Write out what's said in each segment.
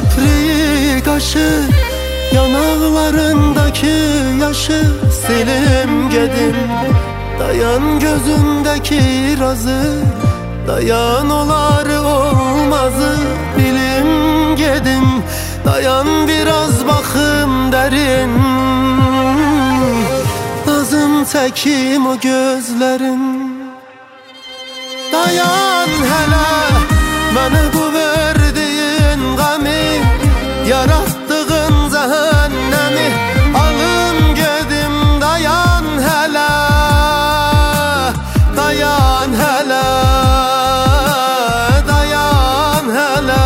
kipriği kaşı, yanaklarındaki yaşı silim gedim. Dayan gözündeki razı, dayan olar olmazı bilim gedim. Dayan biraz bakım derin, lazım çekim o gözlerin. Dayan hele, bana bu verdiğin gami, yarattığın cehennemi alım gedim. Dayan hele, dayan hele, dayan hele.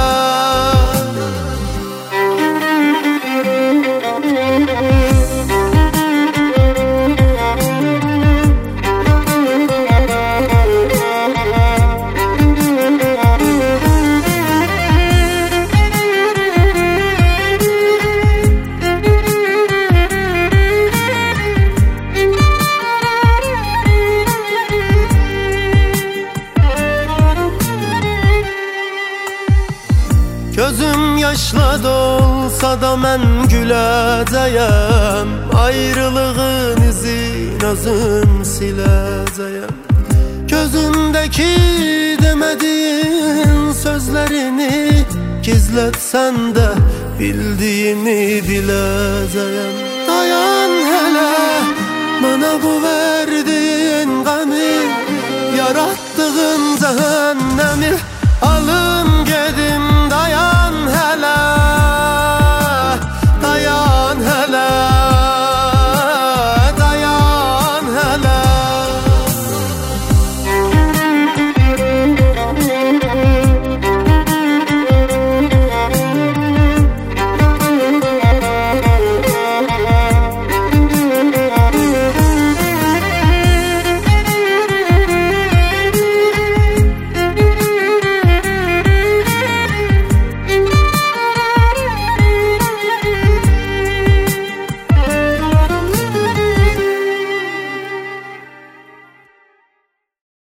Gözüm yaşla dolsa da mən güləcəyəm, ayrılığın izin özüm siləcəyəm. Gözündeki demediğin sözlerini gizletsen de bildiğini biləcəyəm. Dayan hele, bana bu verdiğin gami, yarattığın cehennemi